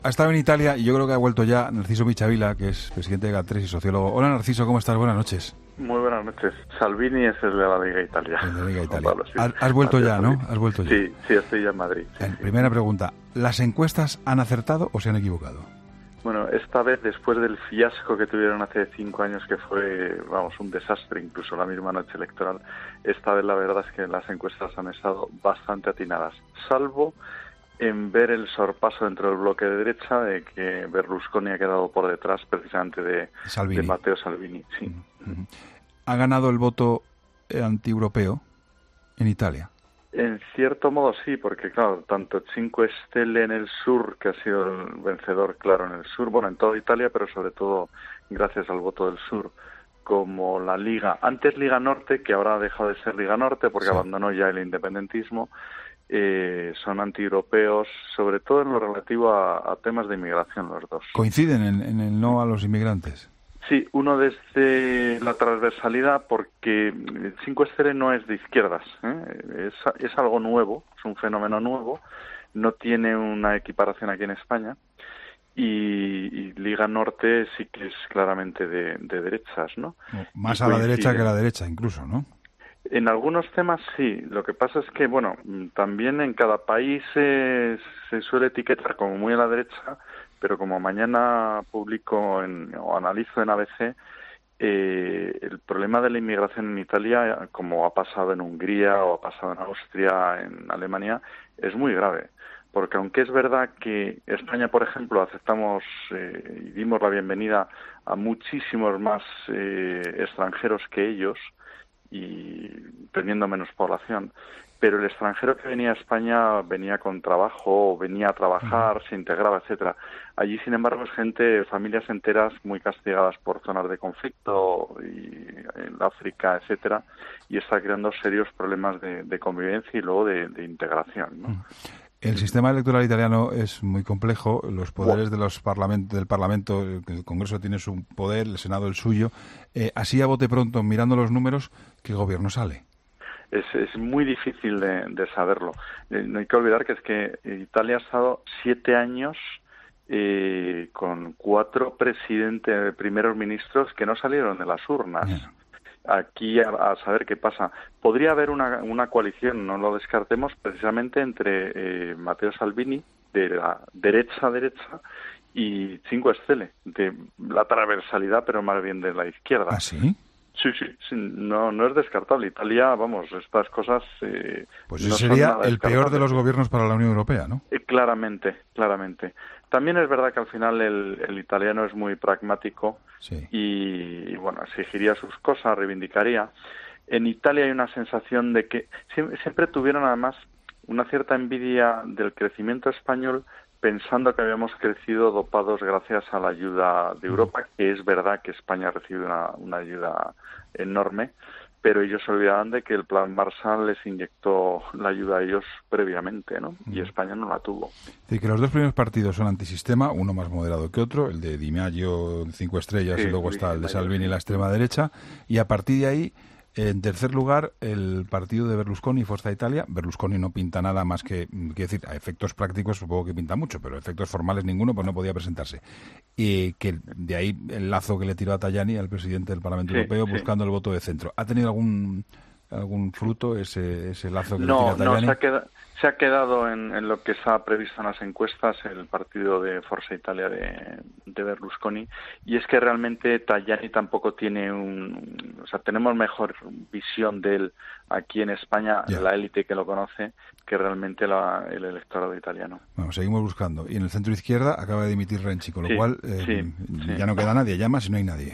Ha estado en Italia y yo creo que ha vuelto ya Narciso Michavila, que es presidente de GAT3 y sociólogo. Hola Narciso, ¿cómo estás? Buenas noches. Muy buenas noches. Salvini es el de la Liga Italia. El de la Liga Italia. Pablo, sí. Has vuelto ya, ¿no? Has vuelto ya. Sí, estoy ya en Madrid. Sí. Primera pregunta, ¿las encuestas han acertado o se han equivocado? Bueno, esta vez, después del fiasco que tuvieron hace 5 años, que fue, un desastre, incluso la misma noche electoral, esta vez la verdad es que las encuestas han estado bastante atinadas, salvo en ver el sorpaso dentro del bloque de derecha de que Berlusconi ha quedado por detrás precisamente de Matteo Salvini. Sí. Uh-huh. ¿Ha ganado el voto antieuropeo en Italia? En cierto modo sí, porque claro, tanto Cinque Stelle en el sur, que ha sido el vencedor claro en el sur, bueno, en toda Italia, pero sobre todo gracias al voto del sur, como la Liga, antes Liga Norte, que ahora ha dejado de ser Liga Norte porque abandonó ya el independentismo, son antieuropeos, sobre todo en lo relativo a temas de inmigración los dos. ¿Coinciden en el no a los inmigrantes? Sí, uno desde la transversalidad, porque Cinque Stelle no es de izquierdas, es algo nuevo, es un fenómeno nuevo, no tiene una equiparación aquí en España, y Liga Norte sí que es claramente de derechas, ¿no? Más a la derecha que a la derecha incluso, ¿no? En algunos temas sí, lo que pasa es que, bueno, también en cada país se suele etiquetar como muy a la derecha, pero como mañana publico o analizo en ABC, el problema de la inmigración en Italia, como ha pasado en Hungría o ha pasado en Austria, en Alemania, es muy grave. Porque aunque es verdad que España, por ejemplo, aceptamos y dimos la bienvenida a muchísimos más extranjeros que ellos, y teniendo menos población, pero el extranjero que venía a España venía con trabajo, venía a trabajar, se integraba, etcétera. Allí, sin embargo, es gente, familias enteras muy castigadas por zonas de conflicto y en África, etcétera, y está creando serios problemas de convivencia y luego de integración, ¿no? El sistema electoral italiano es muy complejo, los poderes del Parlamento, el Congreso tiene su poder, el Senado el suyo. Así a bote pronto, mirando los números, ¿qué gobierno sale? Es muy difícil de saberlo. No hay que olvidar que es que Italia ha estado 7 años con 4 primeros ministros que no salieron de las urnas. Yeah. Aquí a saber qué pasa. Podría haber una coalición, no lo descartemos, precisamente entre Matteo Salvini, de la derecha, y Cinque Stelle, de la transversalidad, pero más bien de la izquierda. ¿Ah, sí? Sí, no es descartable. Italia, estas cosas... pues no sería el peor de los gobiernos para la Unión Europea, ¿no? Claramente. También es verdad que al final el italiano es muy pragmático, sí. y bueno, exigiría sus cosas, reivindicaría. En Italia hay una sensación de que siempre tuvieron además una cierta envidia del crecimiento español, pensando que habíamos crecido dopados gracias a la ayuda de Europa, que es verdad que España ha recibido una ayuda enorme, pero ellos se olvidaban de que el Plan Marshall les inyectó la ayuda a ellos previamente, ¿no? Y España no la tuvo. Sí, que los dos primeros partidos son antisistema, uno más moderado que otro, el de Di Maio, 5 estrellas, sí, y luego está el de Salvini, la extrema derecha, y a partir de ahí, en tercer lugar, el partido de Berlusconi, Forza Italia. Berlusconi no pinta nada más que, quiero decir, a efectos prácticos supongo que pinta mucho, pero a efectos formales ninguno, pues no podía presentarse. Y que de ahí el lazo que le tiró a Tajani, al presidente del Parlamento Europeo, buscando el voto de centro. ¿Ha tenido algún fruto ese lazo que le tira a Tajani? No, se ha quedado en lo que está previsto en las encuestas, el partido de Forza Italia de Berlusconi, y es que realmente Tajani tampoco tiene tenemos mejor visión de él aquí en España, la élite que lo conoce, que realmente el electorado italiano. Bueno, seguimos buscando. Y en el centro izquierda acaba de dimitir Renzi, con lo cual ya no queda nadie, llama si no hay nadie.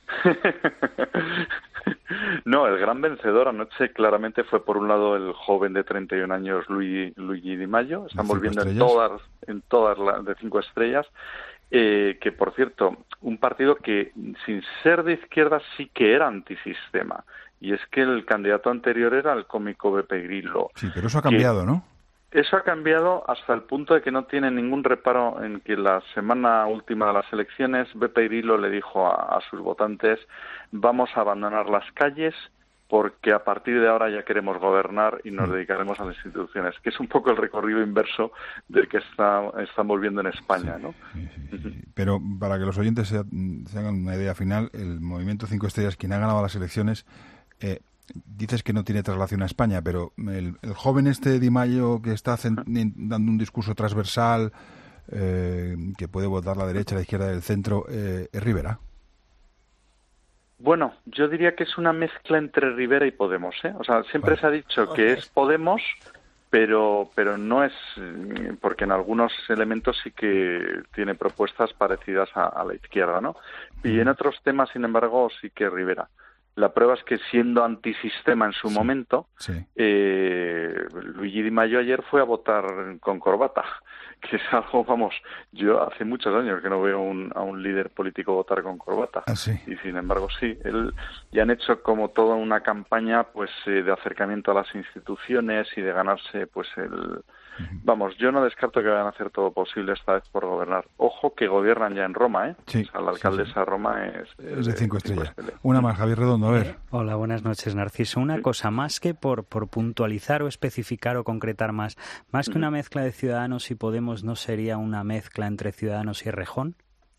No, el gran vencedor anoche claramente fue por un lado el joven de 31 años Luigi Di Maio. Están volviendo en todas las de 5 estrellas, que por cierto, un partido que sin ser de izquierda sí que era antisistema, y es que el candidato anterior era el cómico Beppe Grillo. Sí, pero eso ha cambiado, ¿no? Eso ha cambiado hasta el punto de que no tiene ningún reparo en que la semana última de las elecciones Beppe Grillo le dijo a sus votantes: vamos a abandonar las calles porque a partir de ahora ya queremos gobernar y nos dedicaremos a las instituciones, que es un poco el recorrido inverso del que estamos viendo en España, ¿no? Sí. Pero para que los oyentes se hagan una idea final, el Movimiento 5 Estrellas, quien ha ganado las elecciones, dices que no tiene traslación a España, pero el joven Di Maio, que está dando un discurso transversal, que puede votar la derecha, la izquierda, del centro, ¿es Rivera? Bueno, yo diría que es una mezcla entre Rivera y Podemos, ¿eh? O sea, siempre se ha dicho que es Podemos, pero no es, porque en algunos elementos sí que tiene propuestas parecidas a la izquierda, ¿no? Y en otros temas, sin embargo, sí que Rivera. La prueba es que, siendo antisistema en su momento, Luigi Di Maio ayer fue a votar con corbata, que es algo, vamos, yo hace muchos años que no veo a un líder político votar con corbata. Y sin embargo, sí, ya han hecho como toda una campaña, pues, de acercamiento a las instituciones y de ganarse, pues, Vamos, yo no descarto que vayan a hacer todo posible esta vez por gobernar. Ojo que gobiernan ya en Roma, ¿eh? Sí, o sea, la alcaldesa de Roma es de 5 estrellas. Una más, Javier Redondo, a ver. Hola, buenas noches, Narciso. Una cosa, más que por puntualizar o especificar o concretar más que una mezcla de Ciudadanos y Podemos, ¿no sería una mezcla entre Ciudadanos y Errejón?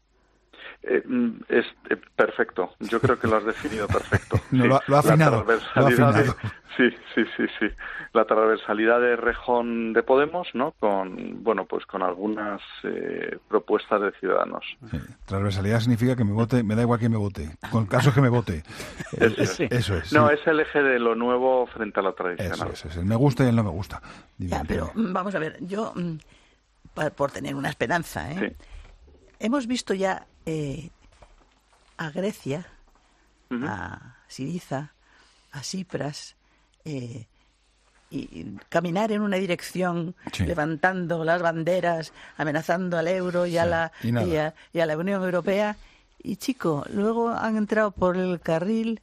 Es perfecto. Yo creo que lo has definido perfecto. No, sí. Lo ha afinado. Sí. La transversalidad de Errejón de Podemos, ¿no? Con algunas propuestas de Ciudadanos. Sí. Transversalidad significa que me vote, me da igual que me vote, con casos que me vote. Eso es. No, es el eje de lo nuevo frente a lo tradicional. Eso es. El me gusta y el no me gusta. Pero vamos a ver, yo, por tener una esperanza, hemos visto ya a Grecia, a Syriza, a Tsipras, y caminar en una dirección, levantando las banderas, amenazando al euro y a la Unión Europea, y luego han entrado por el carril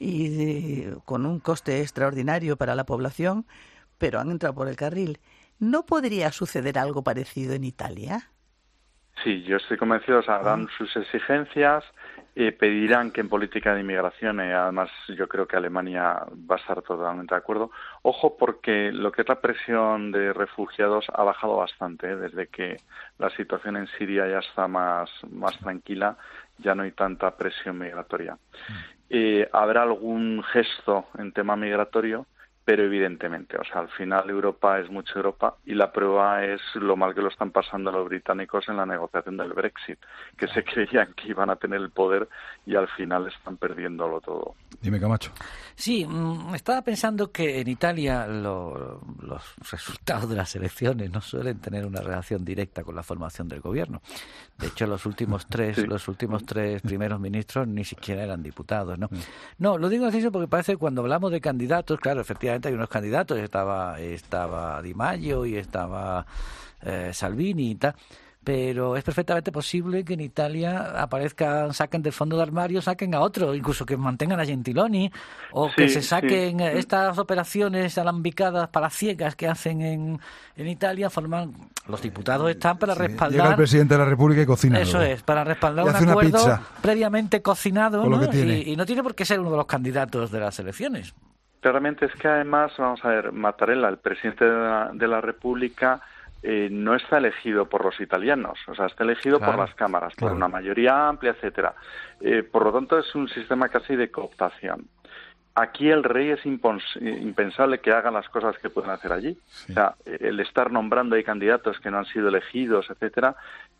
y con un coste extraordinario para la población, pero han entrado por el carril. ¿No podría suceder algo parecido en Italia? Sí, yo estoy convencido, harán sus exigencias, pedirán que en política de inmigración, además yo creo que Alemania va a estar totalmente de acuerdo. Ojo, porque lo que es la presión de refugiados ha bajado bastante, desde que la situación en Siria ya está más tranquila, ya no hay tanta presión migratoria. Habrá algún gesto en tema migratorio, pero evidentemente, al final Europa es mucho Europa, y la prueba es lo mal que lo están pasando los británicos en la negociación del Brexit, que se creían que iban a tener el poder y al final están perdiéndolo todo. Dime, Camacho. Sí, estaba pensando que en Italia los resultados de las elecciones no suelen tener una relación directa con la formación del gobierno. De hecho, los últimos tres primeros ministros ni siquiera eran diputados, ¿no? No, lo digo así porque parece que cuando hablamos de candidatos, claro, efectivamente hay unos candidatos, estaba Di Maio y estaba Salvini y tal, pero es perfectamente posible que en Italia saquen del fondo de armario, saquen a otro, incluso que mantengan a Gentiloni, o que se saquen estas operaciones alambicadas palaciegas que hacen en Italia, los diputados están para respaldar... Llega el presidente de la República y cocina. Eso es, para respaldar un acuerdo previamente cocinado, ¿no? Y no tiene por qué ser uno de los candidatos de las elecciones. Claramente es que además, vamos a ver, Mattarella, el presidente de la República, no está elegido por los italianos, está elegido por las cámaras, por una mayoría amplia, etcétera. Por lo tanto, es un sistema casi de cooptación. Aquí el rey es impensable que hagan las cosas que pueden hacer allí. O sea, el estar nombrando ahí candidatos que no han sido elegidos, etcétera,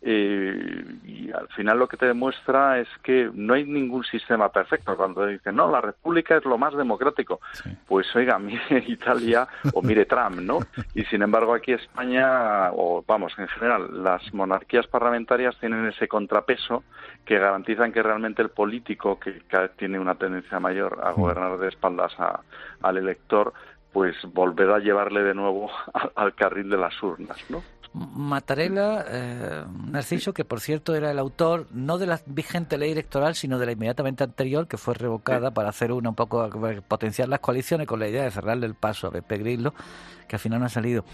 y al final lo que te demuestra es que no hay ningún sistema perfecto. Cuando dicen, no, la República es lo más democrático, pues oiga, mire Italia o mire Trump, ¿no? Y sin embargo aquí España, o vamos, en general, las monarquías parlamentarias tienen ese contrapeso que garantizan que realmente el político, que cada vez tiene una tendencia mayor a gobernar de espaldas al elector, pues volverá a llevarle de nuevo al carril de las urnas, ¿no? Mattarella, Narciso, que por cierto era el autor no de la vigente ley electoral, sino de la inmediatamente anterior, que fue revocada para hacer un poco potenciar las coaliciones con la idea de cerrarle el paso a Beppe Grillo, que al final no ha salido.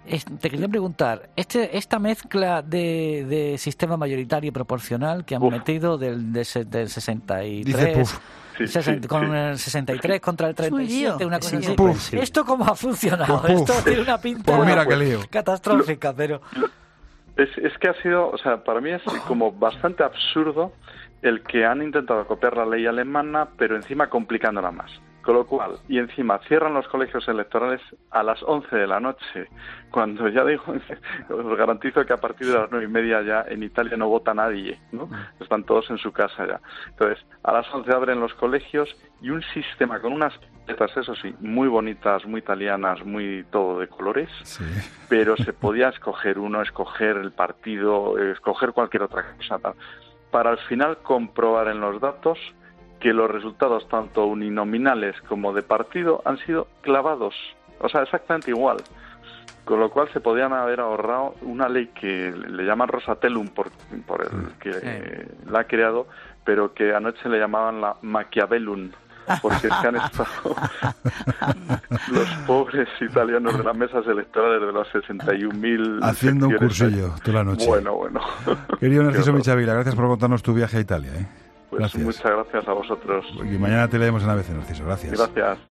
te quería preguntar, esta mezcla de sistema mayoritario y proporcional que han metido del 63... Dice, con el 63 contra el 37, una cosa así. ¿Esto cómo ha funcionado? Esto tiene una pinta mira qué lío. catastrófica, pero... Es que ha sido, o sea, para mí es como bastante absurdo el que han intentado copiar la ley alemana, pero encima complicándola más. Con lo cual, y encima cierran los colegios electorales a las 11 de la noche, cuando ya digo, os garantizo que a partir de las 9:30 ya en Italia no vota nadie, ¿no? Están todos en su casa ya. Entonces, a las 11 abren los colegios y un sistema con unas letras, eso sí, muy bonitas, muy italianas, muy todo de colores, sí. Pero se podía escoger el partido, escoger cualquier otra cosa, para al final comprobar en los datos que los resultados tanto uninominales como de partido han sido clavados, o sea, exactamente igual. Con lo cual se podían haber ahorrado una ley que le llaman Rosatellum por el que la ha creado, pero que anoche le llamaban la Machiavellum, porque se han estado los pobres italianos de las mesas electorales de los 61.000... Haciendo un cursillo toda la noche. Bueno. Querido Narciso Michavila, gracias por contarnos tu viaje a Italia. Pues muchas gracias a vosotros. Y mañana te leemos en ABC, Narciso. Gracias. Gracias.